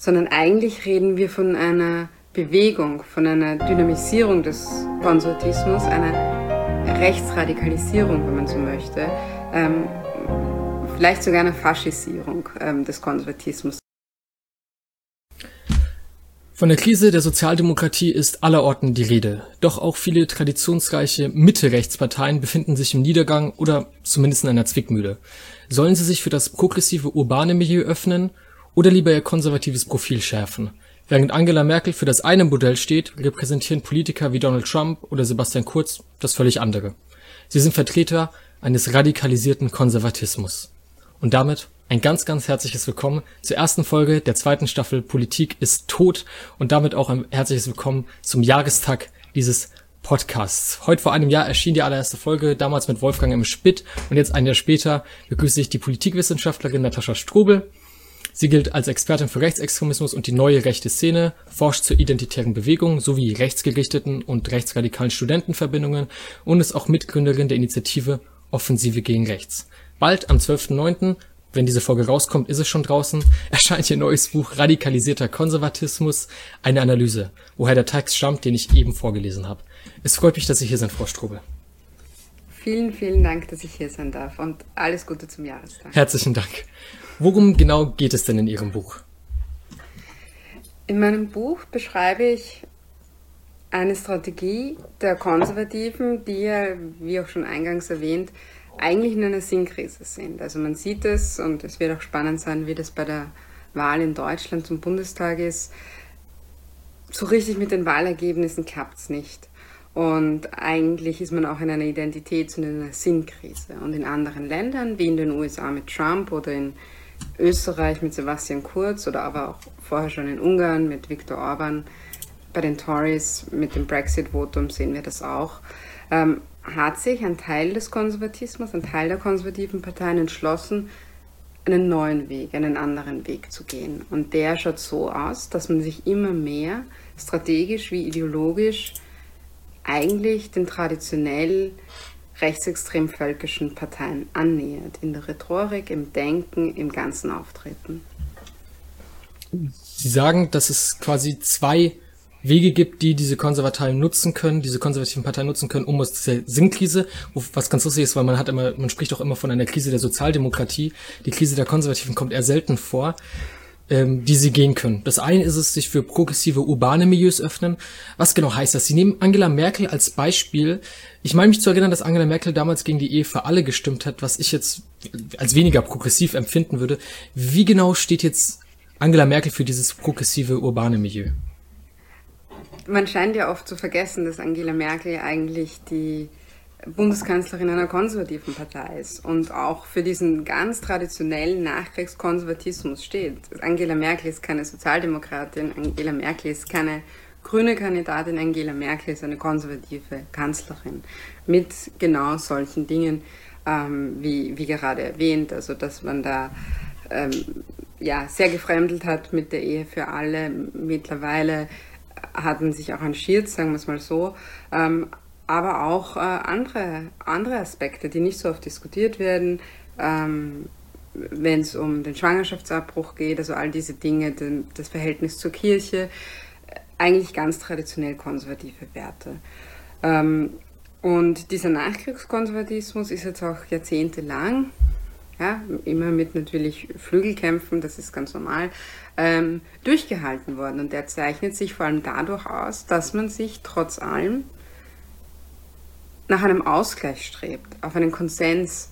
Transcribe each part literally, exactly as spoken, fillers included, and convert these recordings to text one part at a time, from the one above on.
sondern eigentlich reden wir von einer Bewegung, von einer Dynamisierung des Konservatismus, einer Rechtsradikalisierung, wenn man so möchte, ähm, vielleicht sogar einer Faschisierung ähm, des Konservatismus. Von der Krise der Sozialdemokratie ist allerorten die Rede. Doch auch viele traditionsreiche Mitte-Rechtsparteien befinden sich im Niedergang oder zumindest in einer Zwickmühle. Sollen sie sich für das progressive urbane Milieu öffnen oder lieber ihr konservatives Profil schärfen? Während Angela Merkel für das eine Modell steht, repräsentieren Politiker wie Donald Trump oder Sebastian Kurz das völlig andere. Sie sind Vertreter eines radikalisierten Konservatismus. Und damit ein ganz, ganz herzliches Willkommen zur ersten Folge der zweiten Staffel Politik ist tot und damit auch ein herzliches Willkommen zum Jahrestag dieses Podcasts. Heute vor einem Jahr erschien die allererste Folge, damals mit Wolfgang M. Spitt, und jetzt ein Jahr später begrüße ich die Politikwissenschaftlerin Natascha Strobel. Sie gilt als Expertin für Rechtsextremismus und die neue rechte Szene, forscht zur identitären Bewegung sowie rechtsgerichteten und rechtsradikalen Studentenverbindungen und ist auch Mitgründerin der Initiative Offensive gegen Rechts. Bald, am zwölften neunten, wenn diese Folge rauskommt, ist es schon draußen, erscheint ihr neues Buch Radikalisierter Konservatismus, eine Analyse, woher der Text stammt, den ich eben vorgelesen habe. Es freut mich, dass Sie hier sind, Frau Strobel. Vielen, vielen Dank, dass ich hier sein darf und alles Gute zum Jahrestag. Herzlichen Dank. Worum genau geht es denn in Ihrem Buch? In meinem Buch beschreibe ich eine Strategie der Konservativen, die ja, wie auch schon eingangs erwähnt, eigentlich in einer Sinnkrise sind. Also man sieht es, und es wird auch spannend sein, wie das bei der Wahl in Deutschland zum Bundestag ist. So richtig mit den Wahlergebnissen klappt es nicht. Und eigentlich ist man auch in einer Identitäts- und in einer Sinnkrise. Und in anderen Ländern, wie in den U S A mit Trump oder in Österreich mit Sebastian Kurz oder aber auch vorher schon in Ungarn mit Viktor Orban, bei den Tories mit dem Brexit-Votum sehen wir das auch, ähm, hat sich ein Teil des Konservatismus, ein Teil der konservativen Parteien entschlossen, einen neuen Weg, einen anderen Weg zu gehen. Und der schaut so aus, dass man sich immer mehr strategisch wie ideologisch eigentlich den traditionell rechtsextrem völkischen Parteien annähert. In der Rhetorik, im Denken, im ganzen Auftreten. Sie sagen, dass es quasi zwei Wege gibt, die diese Konservativen nutzen können, diese konservativen Parteien nutzen können, um aus dieser Sinnkrise, was ganz lustig ist, weil man hat immer, man spricht auch immer von einer Krise der Sozialdemokratie. Die Krise der Konservativen kommt eher selten vor, ähm, die sie gehen können. Das eine ist es, sich für progressive urbane Milieus öffnen. Was genau heißt das? Sie nehmen Angela Merkel als Beispiel. Ich meine mich zu erinnern, dass Angela Merkel damals gegen die Ehe für alle gestimmt hat, was ich jetzt als weniger progressiv empfinden würde. Wie genau steht jetzt Angela Merkel für dieses progressive urbane Milieu? Man scheint ja oft zu vergessen, dass Angela Merkel eigentlich die Bundeskanzlerin einer konservativen Partei ist und auch für diesen ganz traditionellen Nachkriegskonservatismus steht. Angela Merkel ist keine Sozialdemokratin, Angela Merkel ist keine grüne Kandidatin, Angela Merkel ist eine konservative Kanzlerin mit genau solchen Dingen, ähm, wie, wie gerade erwähnt, also dass man da ähm, ja, sehr gefremdelt hat mit der Ehe für alle. Mittlerweile hat man sich auch arrangiert, sagen wir es mal so, ähm, aber auch äh, andere, andere Aspekte, die nicht so oft diskutiert werden, ähm, wenn es um den Schwangerschaftsabbruch geht, also all diese Dinge, den, das Verhältnis zur Kirche, eigentlich ganz traditionell konservative Werte. Ähm, und dieser Nachkriegskonservatismus ist jetzt auch jahrzehntelang, ja, immer mit natürlich Flügelkämpfen, das ist ganz normal, ähm, durchgehalten worden. Und der zeichnet sich vor allem dadurch aus, dass man sich trotz allem nach einem Ausgleich strebt, auf einen Konsens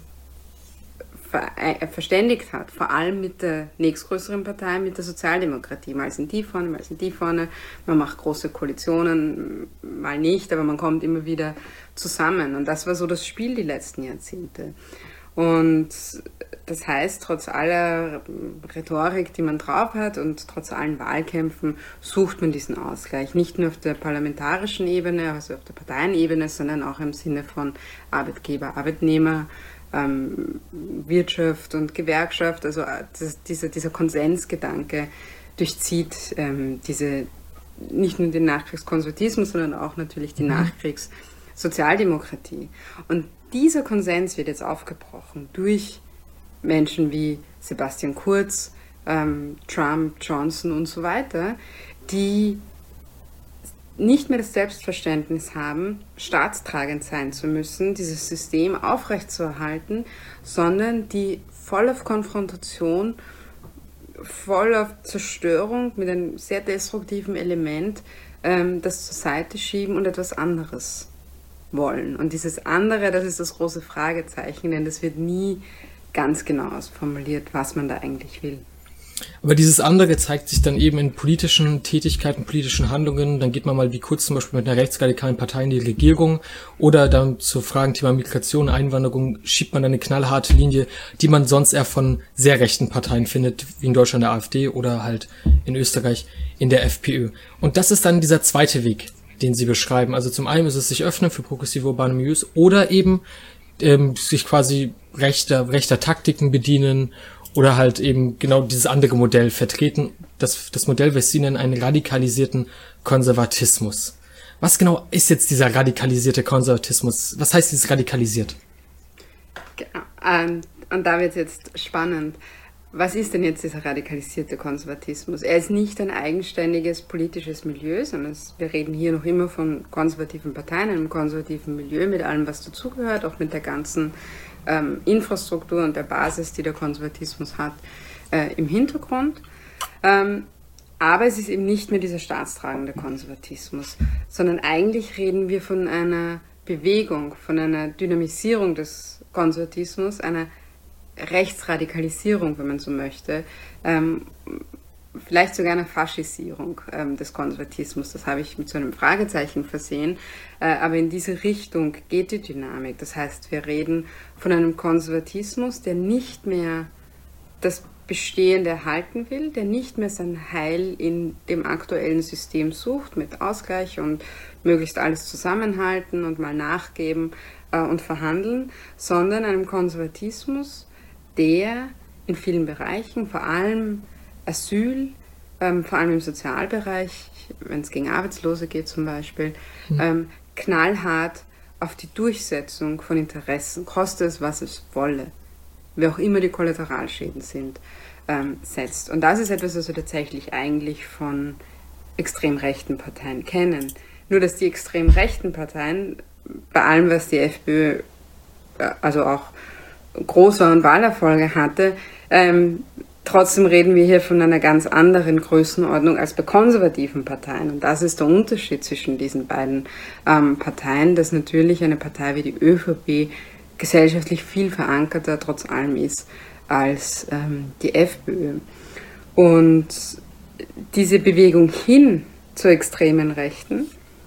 ver äh, verständigt hat, vor allem mit der nächstgrößeren Partei, mit der Sozialdemokratie. Mal sind die vorne, mal sind die vorne, man macht große Koalitionen, mal nicht, aber man kommt immer wieder zusammen. Und das war so das Spiel die letzten Jahrzehnte. Und das heißt, trotz aller Rhetorik, die man drauf hat und trotz allen Wahlkämpfen, sucht man diesen Ausgleich. Nicht nur auf der parlamentarischen Ebene, also auf der Parteienebene, sondern auch im Sinne von Arbeitgeber, Arbeitnehmer, ähm, Wirtschaft und Gewerkschaft. Also das, dieser, dieser Konsensgedanke durchzieht ähm, diese, nicht nur den Nachkriegskonservatismus, sondern auch natürlich die Nachkriegssozialdemokratie. Und dieser Konsens wird jetzt aufgebrochen durch Menschen wie Sebastian Kurz, ähm, Trump, Johnson und so weiter, die nicht mehr das Selbstverständnis haben, staatstragend sein zu müssen, dieses System aufrechtzuerhalten, sondern die voll auf Konfrontation, voll auf Zerstörung mit einem sehr destruktiven Element ähm, das zur Seite schieben und etwas anderes wollen. Und dieses andere, das ist das große Fragezeichen, denn das wird nie ganz genau ausformuliert, was man da eigentlich will. Aber dieses andere zeigt sich dann eben in politischen Tätigkeiten, politischen Handlungen. Dann geht man mal wie kurz zum Beispiel mit einer rechtsradikalen Partei in die Regierung oder dann zu Fragen Thema Migration, Einwanderung schiebt man eine knallharte Linie, die man sonst eher von sehr rechten Parteien findet, wie in Deutschland der AfD oder halt in Österreich in der FPÖ. Und das ist dann dieser zweite Weg, den Sie beschreiben. Also zum einen ist es sich öffnen für progressive urbane Milieus oder eben ähm, sich quasi rechter, rechter Taktiken bedienen oder halt eben genau dieses andere Modell vertreten, das, das Modell, was Sie nennen, einen radikalisierten Konservatismus. Was genau ist jetzt dieser radikalisierte Konservatismus? Was heißt dieses radikalisiert? Genau. Ähm, und da wird es jetzt spannend. Was ist denn jetzt dieser radikalisierte Konservatismus? Er ist nicht ein eigenständiges politisches Milieu, sondern es, wir reden hier noch immer von konservativen Parteien, einem konservativen Milieu mit allem, was dazugehört, auch mit der ganzen ähm, Infrastruktur und der Basis, die der Konservatismus hat, äh, im Hintergrund. Ähm, aber es ist eben nicht mehr dieser staatstragende Konservatismus, sondern eigentlich reden wir von einer Bewegung, von einer Dynamisierung des Konservatismus, einer Rechtsradikalisierung, wenn man so möchte, ähm, vielleicht sogar eine Faschisierung ähm, des Konservatismus. Das habe ich mit so einem Fragezeichen versehen. Äh, aber in diese Richtung geht die Dynamik. Das heißt, wir reden von einem Konservatismus, der nicht mehr das Bestehende erhalten will, der nicht mehr sein Heil in dem aktuellen System sucht, mit Ausgleich und möglichst alles zusammenhalten und mal nachgeben äh, und verhandeln, sondern einem Konservatismus, der in vielen Bereichen, vor allem Asyl, ähm, vor allem im Sozialbereich, wenn es gegen Arbeitslose geht zum Beispiel, mhm. ähm, knallhart auf die Durchsetzung von Interessen, koste es, was es wolle, wie auch immer die Kollateralschäden sind, ähm, setzt. Und das ist etwas, was wir tatsächlich eigentlich von extrem rechten Parteien kennen. Nur, dass die extrem rechten Parteien, bei allem, was die FPÖ, äh, also auch groß war und Wahlerfolge hatte, ähm, trotzdem reden wir hier von einer ganz anderen Größenordnung als bei konservativen Parteien. Und das ist der Unterschied zwischen diesen beiden ähm, Parteien, dass natürlich eine Partei wie die ÖVP gesellschaftlich viel verankerter trotz allem ist als ähm, die FPÖ. Und diese Bewegung hin zur extremen Rechten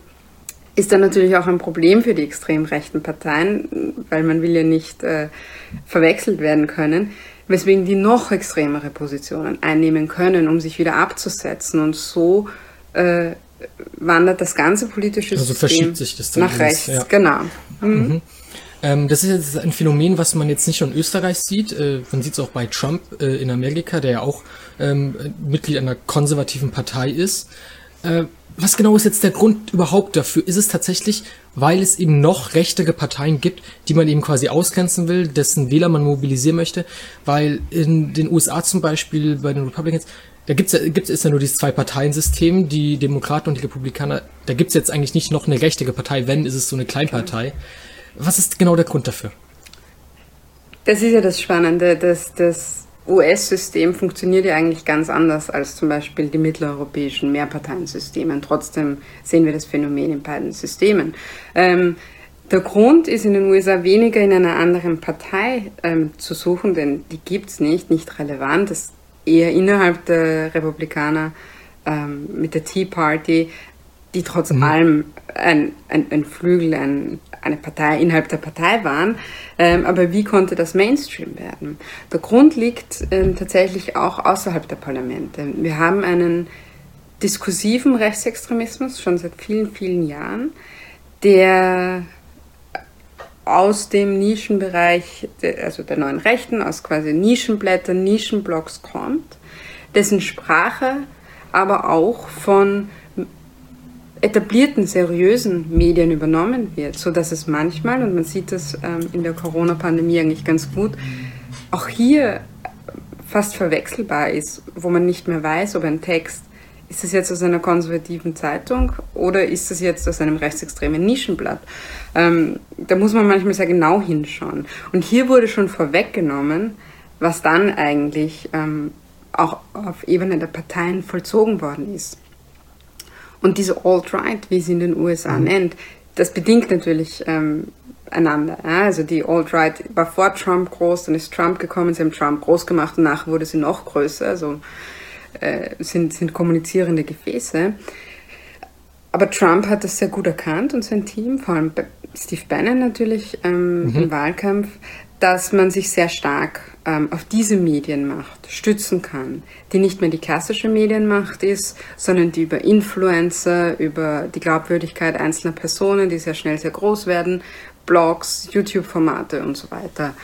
ist dann natürlich auch ein Problem für die extrem rechten Parteien, weil man will ja nicht äh, verwechselt werden können, weswegen die noch extremere Positionen einnehmen können, um sich wieder abzusetzen. Und so äh, wandert das ganze politische also System verschiebt sich das dann nach rechts. Ja. Genau. Mhm. Mhm. Ähm, das ist jetzt ein Phänomen, was man jetzt nicht nur in Österreich sieht. Äh, man sieht es auch bei Trump äh, in Amerika, der ja auch ähm, Mitglied einer konservativen Partei ist. Äh, Was genau ist jetzt der Grund überhaupt dafür? Ist es tatsächlich, weil es eben noch rechtere Parteien gibt, die man eben quasi ausgrenzen will, dessen Wähler man mobilisieren möchte? Weil in den U S A zum Beispiel bei den Republicans, da gibt's ja, gibt's ist ja nur dieses Zwei-Parteien-System, die Demokraten und die Republikaner. Da gibt's jetzt eigentlich nicht noch eine rechtere Partei, wenn, ist es so eine Kleinpartei. Was ist genau der Grund dafür? Das ist ja das Spannende, dass das U S-System funktioniert ja eigentlich ganz anders als zum Beispiel die mitteleuropäischen Mehrparteiensysteme. Trotzdem sehen wir das Phänomen in beiden Systemen. Ähm, der Grund ist in den U S A weniger in einer anderen Partei ähm, zu suchen, denn die gibt's nicht, nicht relevant. Das ist eher innerhalb der Republikaner ähm, mit der Tea Party, die trotz mhm. allem ein, ein, ein Flügel, ein, eine Partei innerhalb der Partei waren. Ähm, aber wie konnte das Mainstream werden? Der Grund liegt ähm, tatsächlich auch außerhalb der Parlamente. Wir haben einen diskursiven Rechtsextremismus schon seit vielen, vielen Jahren, der aus dem Nischenbereich, also der neuen Rechten, aus quasi Nischenblättern, Nischenblogs kommt, dessen Sprache aber auch von etablierten, seriösen Medien übernommen wird, so dass es manchmal, und man sieht das ähm, in der Corona-Pandemie eigentlich ganz gut, auch hier fast verwechselbar ist, wo man nicht mehr weiß, ob ein Text, ist das jetzt aus einer konservativen Zeitung oder ist das jetzt aus einem rechtsextremen Nischenblatt? Ähm, da muss man manchmal sehr genau hinschauen. Und hier wurde schon vorweggenommen, was dann eigentlich ähm, auch auf Ebene der Parteien vollzogen worden ist. Und diese Alt-Right, wie sie in den U S A mhm. nennt, das bedingt natürlich ähm, einander. Ja? Also die Alt-Right war vor Trump groß, dann ist Trump gekommen, sie haben Trump groß gemacht und nachher wurde sie noch größer, also äh, sind, sind kommunizierende Gefäße. Aber Trump hat das sehr gut erkannt und sein Team, vor allem Steve Bannon natürlich ähm, mhm. im Wahlkampf, dass man sich sehr stark ähm, auf diese Medienmacht stützen kann, die nicht mehr die klassische Medienmacht ist, sondern die über Influencer, über die Glaubwürdigkeit einzelner Personen, die sehr schnell sehr groß werden, Blogs, YouTube-Formate und so weiter.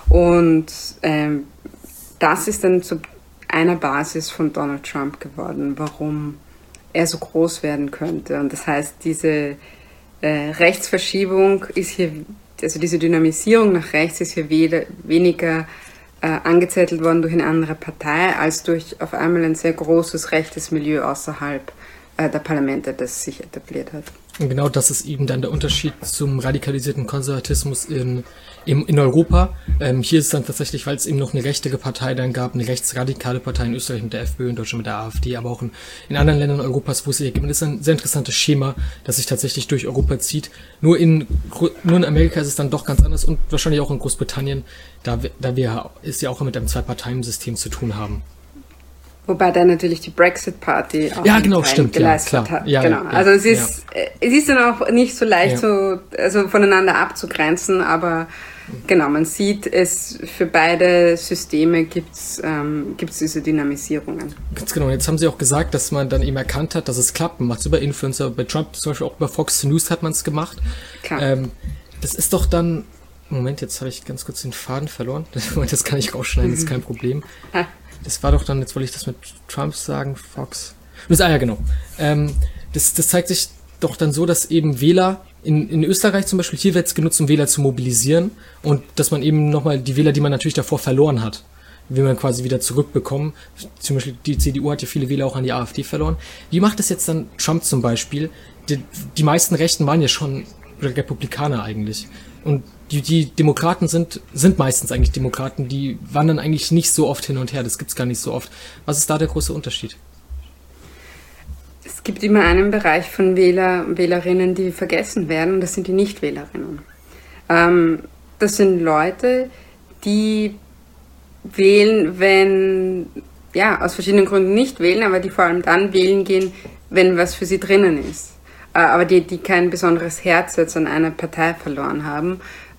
Und ähm, das ist dann zu einer Basis von Donald Trump geworden, warum er so groß werden könnte. Und das heißt, diese äh, Rechtsverschiebung ist hier, also diese Dynamisierung nach rechts ist hier weder, weniger äh, angezettelt worden durch eine andere Partei, als durch auf einmal ein sehr großes rechtes Milieu außerhalb äh, der Parlamente, das sich etabliert hat. Und genau das ist eben dann der Unterschied zum radikalisierten Konservatismus in, in, in Europa. Ähm, hier ist es dann tatsächlich, weil es eben noch eine rechtere Partei dann gab, eine rechtsradikale Partei in Österreich mit der FPÖ, in Deutschland mit der AfD, aber auch in, in anderen Ländern Europas, wo es sich ergibt. Und das ist ein sehr interessantes Schema, das sich tatsächlich durch Europa zieht. Nur in, nur in Amerika ist es dann doch ganz anders und wahrscheinlich auch in Großbritannien, da, da wir es ja auch mit einem Zwei-Parteien-System zu tun haben. Wobei da natürlich die Brexit-Party auch ja, genau, stimmt, geleistet ja, klar. hat. Ja, genau. Ja, also es ist, ja. es ist dann auch nicht so leicht, ja. so, also voneinander abzugrenzen, aber genau, man sieht es, für beide Systeme gibt es ähm, gibt's diese Dynamisierungen. Ganz genau, jetzt haben Sie auch gesagt, dass man dann eben erkannt hat, dass es klappt. Man macht es über Influencer, bei Trump zum Beispiel auch über Fox News hat man es gemacht. Klar. Ähm, das ist doch dann, Moment, jetzt habe ich ganz kurz den Faden verloren, das kann ich rausschneiden, das ist kein Problem. Das war doch dann, jetzt wollte ich das mit Trump sagen, Fox. Das, ah ja, genau. Ähm, das, das zeigt sich doch dann so, dass eben Wähler, in, in Österreich zum Beispiel, hier wird es genutzt, um Wähler zu mobilisieren und dass man eben nochmal die Wähler, die man natürlich davor verloren hat, will man quasi wieder zurückbekommen. Zum Beispiel die C D U hat ja viele Wähler auch an die AfD verloren. Wie macht das jetzt dann Trump zum Beispiel? Die, die meisten Rechten waren ja schon Republikaner eigentlich. Und die, die Demokraten sind, sind meistens eigentlich Demokraten, die wandern eigentlich nicht so oft hin und her, das gibt's gar nicht so oft. Was ist da der große Unterschied? Es gibt immer einen Bereich von Wähler und Wählerinnen, die vergessen werden, und das sind die Nichtwählerinnen. Ähm, das sind Leute, die wählen, wenn, ja, aus verschiedenen Gründen nicht wählen, aber die vor allem dann wählen gehen, wenn was für sie drinnen ist. Äh, aber die, die kein besonderes Herz jetzt an einer Partei verloren haben,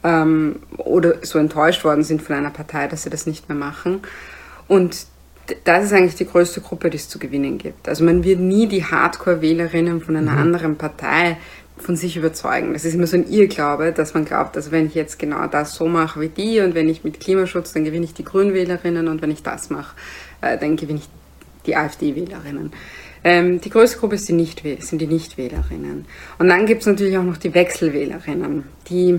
oder so enttäuscht worden sind von einer Partei, dass sie das nicht mehr machen. Und das ist eigentlich die größte Gruppe, die es zu gewinnen gibt. Also man wird nie die Hardcore-Wählerinnen von einer mhm. anderen Partei von sich überzeugen. Das ist immer so ein Irrglaube, dass man glaubt, also wenn ich jetzt genau das so mache wie die und wenn ich mit Klimaschutz, dann gewinne ich die Grünwählerinnen und wenn ich das mache, dann gewinne ich die AfD-Wählerinnen. Ähm, die größte Gruppe ist die Nicht- sind die Nichtwählerinnen. Und dann gibt es natürlich auch noch die Wechselwählerinnen, die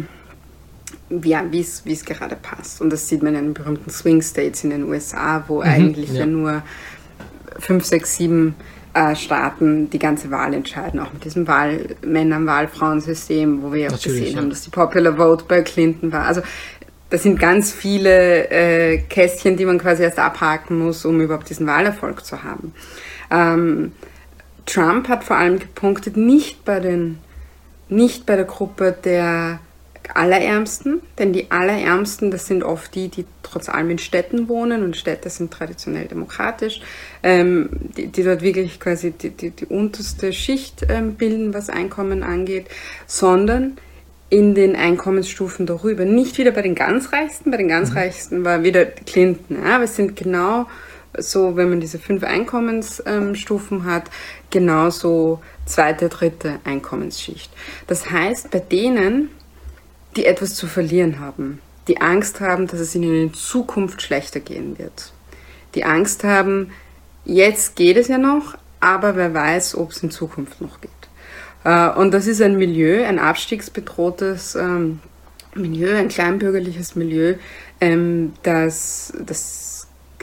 ja, wie es gerade passt. Und das sieht man in den berühmten Swing States in den U S A, wo mhm, eigentlich ja. ja nur fünf, sechs, sieben äh, Staaten die ganze Wahl entscheiden, auch mit diesem Wahl Männern, Wahlfrauensystem, wo wir ja auch gesehen ja. haben, dass die Popular Vote bei Clinton war. Also das sind ganz viele äh, Kästchen, die man quasi erst abhaken muss, um überhaupt diesen Wahlerfolg zu haben. Ähm, Trump hat vor allem gepunktet, nicht bei den, nicht bei der Gruppe der Allerärmsten, denn die Allerärmsten, das sind oft die, die trotz allem in Städten wohnen und Städte sind traditionell demokratisch, ähm, die, die dort wirklich quasi die, die, die unterste Schicht ähm, bilden, was Einkommen angeht, sondern in den Einkommensstufen darüber. Nicht wieder bei den ganz Reichsten, bei den ganz mhm. Reichsten war wieder Clinton, ja, aber es sind genau so, wenn man diese fünf Einkommensstufen ähm, hat, genauso zweite, dritte Einkommensschicht. Das heißt, bei denen, die etwas zu verlieren haben, die Angst haben, dass es ihnen in Zukunft schlechter gehen wird. Die Angst haben, jetzt geht es ja noch, aber wer weiß, ob es in Zukunft noch geht. Und das ist ein Milieu, ein abstiegsbedrohtes ähm, Milieu, ein kleinbürgerliches Milieu, ähm, das, das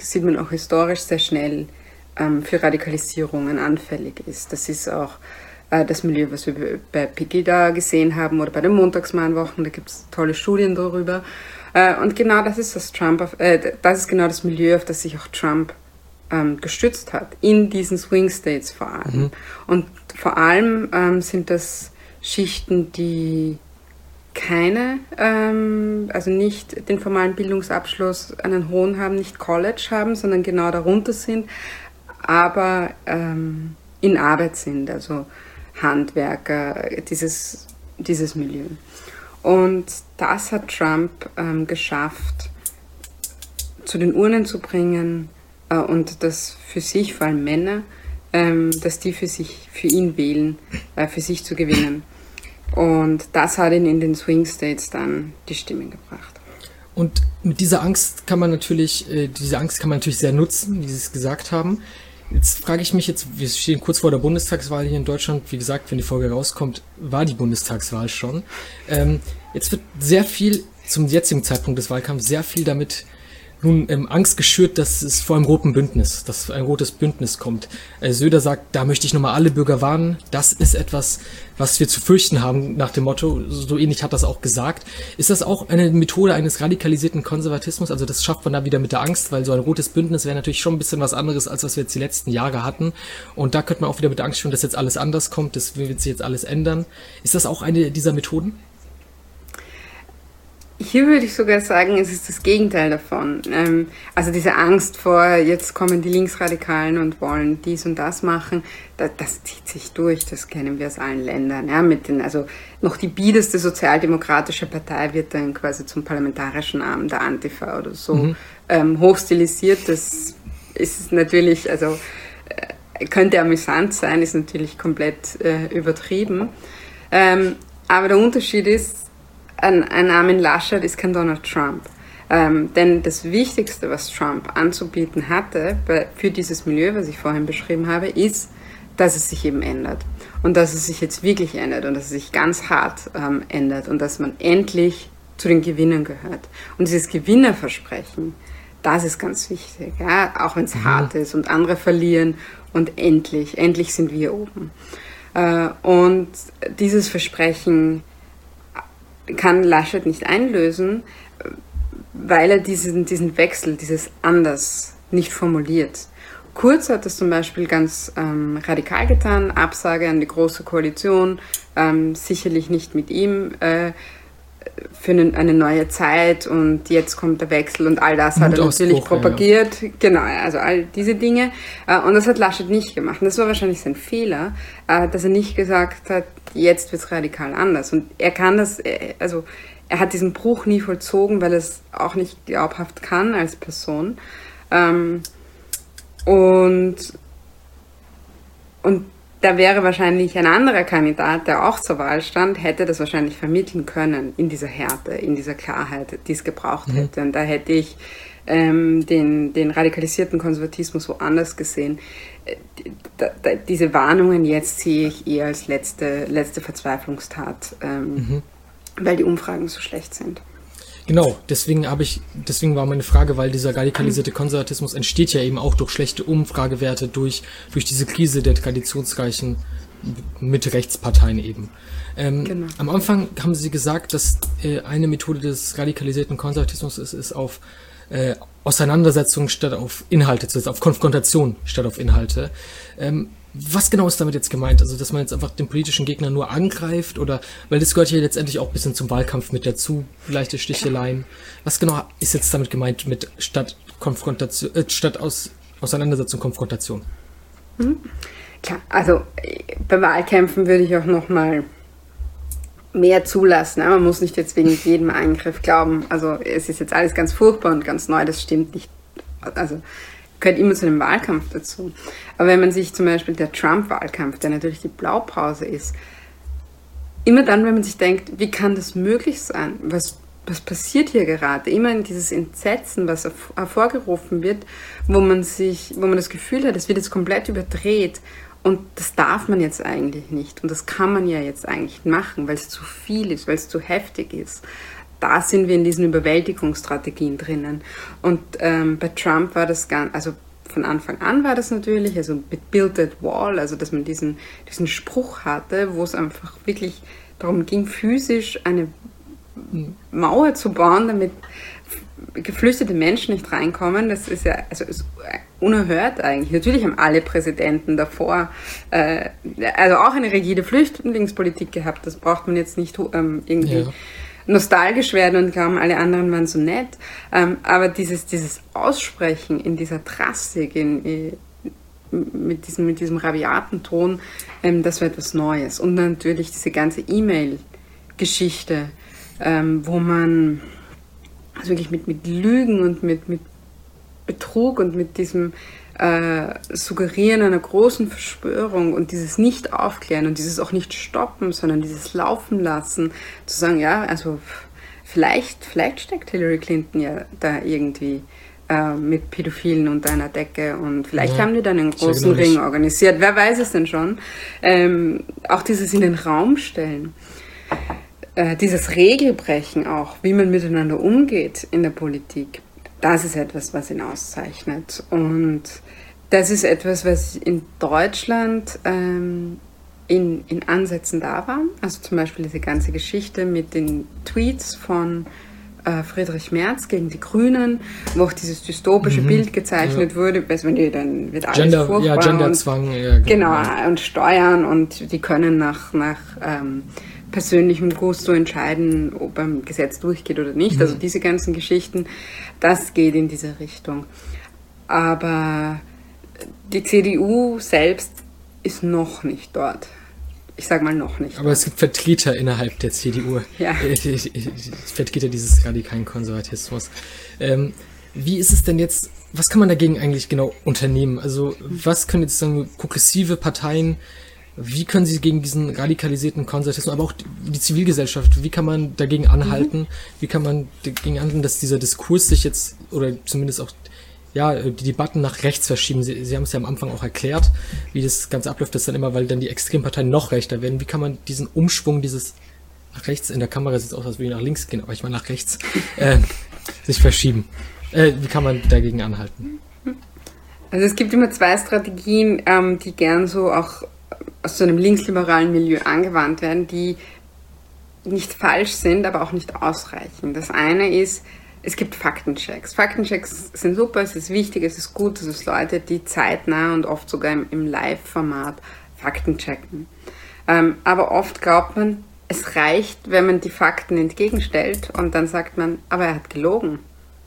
das sieht man auch historisch sehr schnell, ähm, für Radikalisierungen anfällig ist. Das ist auch äh, das Milieu, was wir bei Pegida gesehen haben oder bei den Montagsmahnwochen, da gibt es tolle Studien darüber. Äh, und genau das ist das Trump, auf, äh, das ist genau das Milieu, auf das sich auch Trump ähm, gestützt hat, in diesen Swing States vor allem. Mhm. Und vor allem ähm, sind das Schichten, die keine, ähm, also nicht den formalen Bildungsabschluss, einen hohen haben, nicht College haben, sondern genau darunter sind, aber ähm, in Arbeit sind, also Handwerker, dieses, dieses Milieu. Und das hat Trump ähm, geschafft, zu den Urnen zu bringen äh, und das für sich, vor allem Männer, ähm, dass die für sich, für ihn wählen, äh, für sich zu gewinnen. Und das hat ihn in den Swing States dann die Stimmen gebracht. Und mit dieser Angst kann man natürlich, äh, diese Angst kann man natürlich sehr nutzen, wie Sie es gesagt haben. Jetzt frage ich mich jetzt, wir stehen kurz vor der Bundestagswahl hier in Deutschland. Wie gesagt, wenn die Folge rauskommt, war die Bundestagswahl schon. Ähm, jetzt wird sehr viel, zum jetzigen Zeitpunkt des Wahlkampfs, sehr viel damit nun ähm, Angst geschürt, dass es vor einem roten Bündnis, dass ein rotes Bündnis kommt. Äh, Söder sagt, da möchte ich nochmal alle Bürger warnen. Das ist etwas, was wir zu fürchten haben, nach dem Motto, so ähnlich hat das auch gesagt. Ist das auch eine Methode eines radikalisierten Konservatismus? Also das schafft man da wieder mit der Angst, weil so ein rotes Bündnis wäre natürlich schon ein bisschen was anderes, als was wir jetzt die letzten Jahre hatten. Und da könnte man auch wieder mit der Angst schon, dass jetzt alles anders kommt, das wird sich jetzt alles ändern. Ist das auch eine dieser Methoden? Hier würde ich sogar sagen, es ist das Gegenteil davon. Ähm, also diese Angst vor, jetzt kommen die Linksradikalen und wollen dies und das machen, das, das zieht sich durch, das kennen wir aus allen Ländern. Ja, mit den, also noch die biederste sozialdemokratische Partei wird dann quasi zum parlamentarischen Arm der Antifa oder so mhm. ähm, hochstilisiert. Das ist natürlich, also äh, könnte amüsant sein, ist natürlich komplett äh, übertrieben. Ähm, aber der Unterschied ist, Ein, ein Armin Laschet ist kein Donald Trump. Ähm, denn das Wichtigste, was Trump anzubieten hatte bei, für dieses Milieu, was ich vorhin beschrieben habe, ist, dass es sich eben ändert. Und dass es sich jetzt wirklich ändert und dass es sich ganz hart ähm, ändert und dass man endlich zu den Gewinnern gehört. Und dieses Gewinnerversprechen, das ist ganz wichtig, ja? Auch wenn es mhm. hart ist und andere verlieren und endlich, endlich sind wir oben. Äh, und dieses Versprechen kann Laschet nicht einlösen, weil er diesen, diesen Wechsel, dieses Anders nicht formuliert. Kurz hat das zum Beispiel ganz ähm, radikal getan, Absage an die Große Koalition, ähm, sicherlich nicht mit ihm, äh, für eine, eine neue Zeit und jetzt kommt der Wechsel und all das hat er natürlich propagiert. Ja. Genau, also all diese Dinge. Äh, und das hat Laschet nicht gemacht. Und das war wahrscheinlich sein Fehler, äh, dass er nicht gesagt hat, jetzt wird es radikal anders. Und er kann das, also er hat diesen Bruch nie vollzogen, weil er es auch nicht glaubhaft kann als Person. Ähm, und, und da wäre wahrscheinlich ein anderer Kandidat, der auch zur Wahl stand, hätte das wahrscheinlich vermitteln können in dieser Härte, in dieser Klarheit, die es gebraucht mhm. hätte. Und da hätte ich ähm, den, den radikalisierten Konservatismus woanders gesehen. Da, da, diese Warnungen jetzt sehe ich eher als letzte, letzte Verzweiflungstat, ähm, mhm. weil die Umfragen so schlecht sind. Genau, deswegen habe ich, deswegen war meine Frage, weil dieser radikalisierte Konservatismus entsteht ja eben auch durch schlechte Umfragewerte, durch, durch diese Krise der traditionsreichen Mitte-Rechtsparteien eben. Ähm, genau. Am Anfang haben Sie gesagt, dass äh, eine Methode des radikalisierten Konservatismus ist, ist auf äh, Auseinandersetzung statt auf Inhalte, also auf Konfrontation statt auf Inhalte. Ähm, Was genau ist damit jetzt gemeint? Also, dass man jetzt einfach den politischen Gegner nur angreift oder, weil das gehört ja letztendlich auch ein bisschen zum Wahlkampf mit dazu, leichte Sticheleien. Was genau ist jetzt damit gemeint mit statt Konfrontation, äh, statt aus, Auseinandersetzung, Konfrontation? Mhm. Klar, also bei Wahlkämpfen würde ich auch nochmal mehr zulassen. Ne? Man muss nicht jetzt wegen jedem Eingriff glauben. Also es ist jetzt alles ganz furchtbar und ganz neu, das stimmt nicht. Also gehört immer zu einem Wahlkampf dazu. Aber wenn man sich zum Beispiel der Trump-Wahlkampf, der natürlich die Blaupause ist, immer dann, wenn man sich denkt, wie kann das möglich sein? Was, was passiert hier gerade? Immer in dieses Entsetzen, was hervorgerufen wird, wo man sich, wo man das Gefühl hat, es wird jetzt komplett überdreht. Und das darf man jetzt eigentlich nicht. Und das kann man ja jetzt eigentlich machen, weil es zu viel ist, weil es zu heftig ist. da sind wir in diesen Überwältigungsstrategien drinnen. Und ähm, bei Trump war das ganz, also von Anfang an war das natürlich, also mit Build That Wall, also dass man diesen, diesen Spruch hatte, wo es einfach wirklich darum ging, physisch eine Mauer zu bauen, damit geflüchtete Menschen nicht reinkommen. Das ist ja also ist unerhört eigentlich. Natürlich haben alle Präsidenten davor äh, also auch eine rigide Flüchtlingspolitik gehabt. Das braucht man jetzt nicht ähm, irgendwie ja. nostalgisch werden und glauben, alle anderen waren so nett. Ähm, aber dieses, dieses Aussprechen in dieser Drastik, in, in, mit, diesem, mit diesem rabiaten Ton, ähm, das war etwas Neues. Und natürlich diese ganze E-Mail-Geschichte, ähm, wo man also wirklich mit, mit Lügen und mit, mit Betrug und mit diesem äh, Suggerieren einer großen Verschwörung und dieses Nicht-Aufklären und dieses auch nicht stoppen, sondern dieses Laufen lassen, zu sagen, ja, also vielleicht, vielleicht steckt Hillary Clinton ja da irgendwie äh, mit Pädophilen unter einer Decke und vielleicht ja, haben die dann einen großen Ring nicht. organisiert, wer weiß es denn schon. Ähm, auch dieses in den Raum stellen. Dieses Regelbrechen auch, wie man miteinander umgeht in der Politik, das ist etwas, was ihn auszeichnet. Und das ist etwas, was in Deutschland ähm, in, in Ansätzen da war. Also zum Beispiel diese ganze Geschichte mit den Tweets von äh, Friedrich Merz gegen die Grünen, wo auch dieses dystopische mhm, Bild gezeichnet ja. wurde. Also wenn die, dann wird alles Gender, furchtbar. Ja, Genderzwang. Und, ja, genau, genau, und Steuern und die können nach... nach ähm, persönlichem Gusto entscheiden, ob ein Gesetz durchgeht oder nicht. Mhm. Also diese ganzen Geschichten, das geht in diese Richtung. Aber die C D U selbst ist noch nicht dort. Ich sage mal noch nicht. Aber dort. Es gibt Vertreter innerhalb der C D U. Ja. Vertreter dieses radikalen Konservatismus. Ähm, wie ist es denn jetzt, was kann man dagegen eigentlich genau unternehmen? Also was können jetzt sagen progressive Parteien, wie können sie gegen diesen radikalisierten Konservatismus, aber auch die Zivilgesellschaft, wie kann man dagegen anhalten, mhm. wie kann man dagegen anhalten, dass dieser Diskurs sich jetzt, oder zumindest auch, ja, die Debatten nach rechts verschieben. Sie, sie haben es ja am Anfang auch erklärt, wie das Ganze abläuft, das dann immer, weil dann die Extremparteien noch rechter werden. Wie kann man diesen Umschwung, dieses nach rechts, in der Kamera sieht es aus, als würde ich nach links gehen, aber ich meine nach rechts, äh, sich verschieben? Äh, wie kann man dagegen anhalten? Also es gibt immer zwei Strategien, ähm, die gern so auch aus so einem linksliberalen Milieu angewandt werden, die nicht falsch sind, aber auch nicht ausreichen. Das eine ist, es gibt Faktenchecks. Faktenchecks sind super, es ist wichtig, es ist gut, dass es Leute, die zeitnah und oft sogar im, im Live-Format Fakten checken. Ähm, aber oft glaubt man, es reicht, wenn man die Fakten entgegenstellt und dann sagt man, aber er hat gelogen.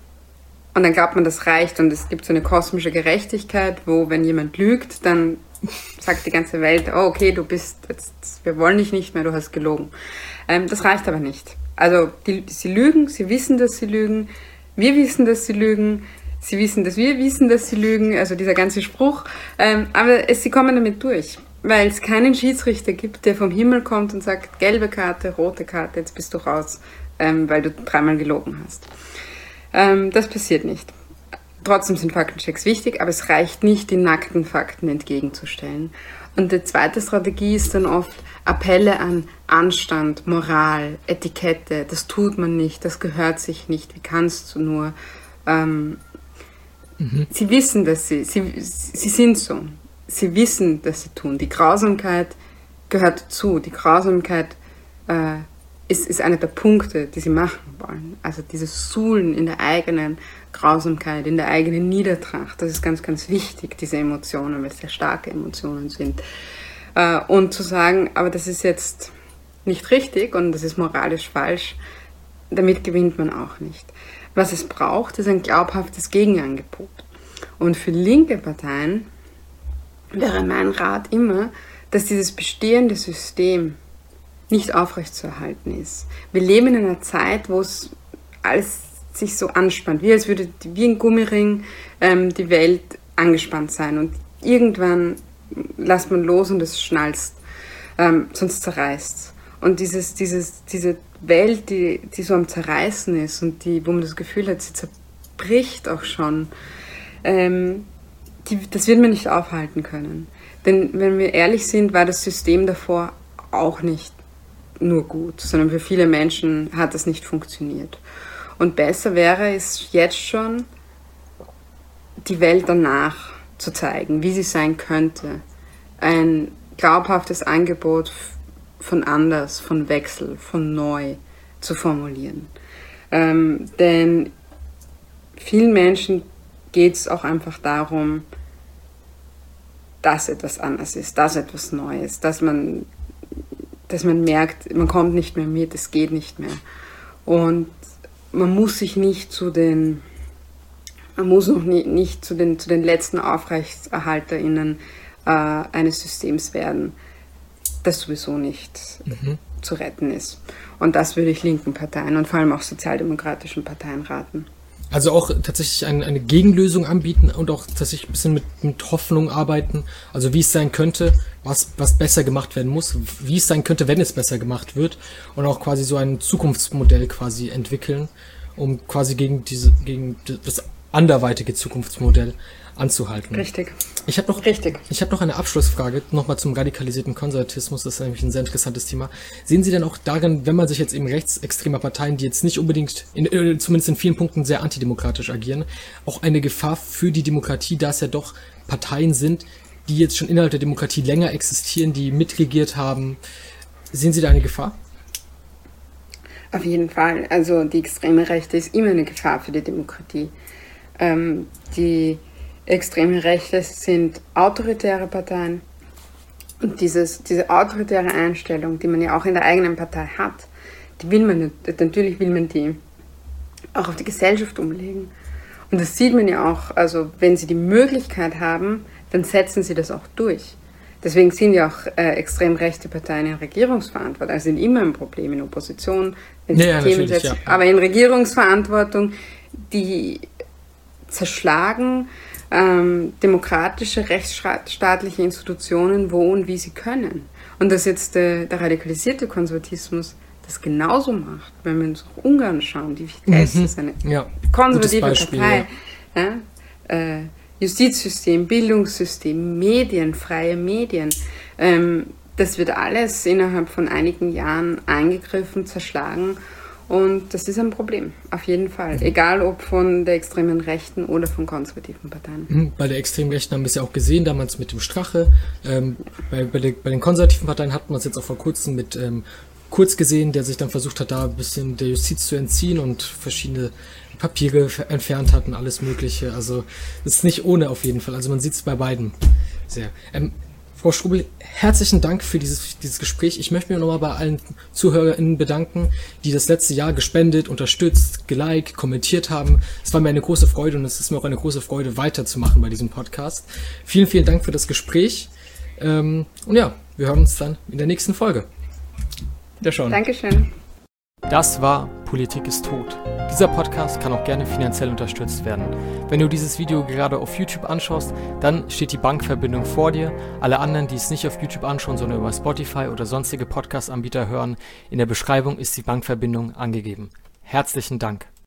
Und dann glaubt man, das reicht und es gibt so eine kosmische Gerechtigkeit, wo wenn jemand lügt, dann sagt die ganze Welt, oh okay, du bist jetzt, wir wollen dich nicht mehr, du hast gelogen. Ähm, das reicht aber nicht. Also die, sie lügen, sie wissen, dass sie lügen, wir wissen, dass sie lügen, sie wissen, dass wir wissen, dass sie lügen, also dieser ganze Spruch, ähm, aber es, sie kommen damit durch, weil es keinen Schiedsrichter gibt, der vom Himmel kommt und sagt, gelbe Karte, rote Karte, jetzt bist du raus, ähm, weil du dreimal gelogen hast. Ähm, das passiert nicht. Trotzdem sind Faktenchecks wichtig, aber es reicht nicht, die nackten Fakten entgegenzustellen. Und die zweite Strategie ist dann oft Appelle an Anstand, Moral, Etikette. Das tut man nicht, das gehört sich nicht. Wie kannst du nur? Ähm, mhm. Sie wissen, dass sie, sie, sie sind so. Sie wissen, dass sie tun. Die Grausamkeit gehört dazu. Die Grausamkeit äh, ist, ist einer der Punkte, die sie machen wollen. Also dieses Suhlen in der eigenen Grausamkeit, in der eigenen Niedertracht, das ist ganz, ganz wichtig, diese Emotionen, weil es sehr starke Emotionen sind. Äh, und zu sagen, aber das ist jetzt nicht richtig und das ist moralisch falsch, damit gewinnt man auch nicht. Was es braucht, ist ein glaubhaftes Gegenangebot. Und für linke Parteien wäre mein Rat immer, dass dieses bestehende System nicht aufrechtzuerhalten ist. Wir leben in einer Zeit, wo es alles sich so anspannt, wie als würde wie ein Gummiring ähm, die Welt angespannt sein und irgendwann lässt man los und es schnalzt, ähm, sonst zerreißt es. Und dieses, dieses, diese Welt, die, die so am Zerreißen ist und die, wo man das Gefühl hat, sie zerbricht auch schon, ähm, die, das wird man nicht aufhalten können. Denn wenn wir ehrlich sind, war das System davor auch nicht nur gut, sondern für viele Menschen hat das nicht funktioniert. Und besser wäre es jetzt schon, die Welt danach zu zeigen, wie sie sein könnte. Ein glaubhaftes Angebot von anders, von Wechsel, von neu zu formulieren. Ähm, denn vielen Menschen geht es auch einfach darum, dass etwas anders ist, dass etwas Neues, dass man, dass man merkt, man kommt nicht mehr mit, es geht nicht mehr. Und man muss sich nicht zu den, man muss noch nie, nicht zu den, zu den letzten AufrechterhalterInnen äh, eines Systems werden, das sowieso nicht mhm. zu retten ist. Und das würde ich linken Parteien und vor allem auch sozialdemokratischen Parteien raten. Also auch tatsächlich eine, eine Gegenlösung anbieten und auch tatsächlich ein bisschen mit, mit Hoffnung arbeiten, also wie es sein könnte, was, was besser gemacht werden muss, wie es sein könnte, wenn es besser gemacht wird, und auch quasi so ein Zukunftsmodell quasi entwickeln, um quasi gegen diese, gegen das anderweitige Zukunftsmodell anzuhalten. Richtig. Ich habe noch, Richtig. Ich habe noch eine Abschlussfrage, nochmal zum radikalisierten Konservatismus, das ist nämlich ein sehr interessantes Thema. Sehen Sie denn auch darin, wenn man sich jetzt eben rechtsextremer Parteien, die jetzt nicht unbedingt, in, äh, zumindest in vielen Punkten sehr antidemokratisch agieren, auch eine Gefahr für die Demokratie, da es ja doch Parteien sind, die jetzt schon innerhalb der Demokratie länger existieren, die mitregiert haben? Sehen Sie da eine Gefahr? Auf jeden Fall. Also die extreme Rechte ist immer eine Gefahr für die Demokratie. Ähm, die extreme Rechte sind autoritäre Parteien und dieses, diese autoritäre Einstellung, die man ja auch in der eigenen Partei hat, die will man, natürlich will man die auch auf die Gesellschaft umlegen. Und das sieht man ja auch, also wenn sie die Möglichkeit haben, dann setzen sie das auch durch. Deswegen sind ja auch äh, extrem rechte Parteien in Regierungsverantwortung, also sind immer ein Problem in Opposition, wenn sie ja, Themen setzen, ja. aber in Regierungsverantwortung, die zerschlagen ähm, demokratische, rechtsstaatliche Institutionen, wo und wie sie können. Und dass jetzt der, der radikalisierte Konservatismus das genauso macht, wenn wir uns auch Ungarn schauen, die Fidesz mhm. ist eine ja. konservative Beispiel, Partei. Ja. Ja, äh, Justizsystem, Bildungssystem, Medien, freie Medien. Ähm, das wird alles innerhalb von einigen Jahren eingegriffen, zerschlagen. Und das ist ein Problem, auf jeden Fall. Egal ob von der extremen Rechten oder von konservativen Parteien. Bei der extremen Rechten haben wir es ja auch gesehen, damals mit dem Strache. Ähm, bei, bei, der, bei den konservativen Parteien hat man es jetzt auch vor kurzem mit ähm, Kurz gesehen, der sich dann versucht hat, da ein bisschen der Justiz zu entziehen und verschiedene Papiere entfernt hat und alles Mögliche. Also das ist nicht ohne auf jeden Fall. Also man sieht es bei beiden sehr. Ähm, Frau Strubel, herzlichen Dank für dieses, dieses Gespräch. Ich möchte mich nochmal bei allen ZuhörerInnen bedanken, die das letzte Jahr gespendet, unterstützt, geliked, kommentiert haben. Es war mir eine große Freude und es ist mir auch eine große Freude, weiterzumachen bei diesem Podcast. Vielen, vielen Dank für das Gespräch. Ähm, und ja, wir hören uns dann in der nächsten Folge. Wiederschauen. Dankeschön. Das war Politik ist tot. Dieser Podcast kann auch gerne finanziell unterstützt werden. Wenn du dieses Video gerade auf YouTube anschaust, dann steht die Bankverbindung vor dir. Alle anderen, die es nicht auf YouTube anschauen, sondern über Spotify oder sonstige Podcast-Anbieter hören, in der Beschreibung ist die Bankverbindung angegeben. Herzlichen Dank.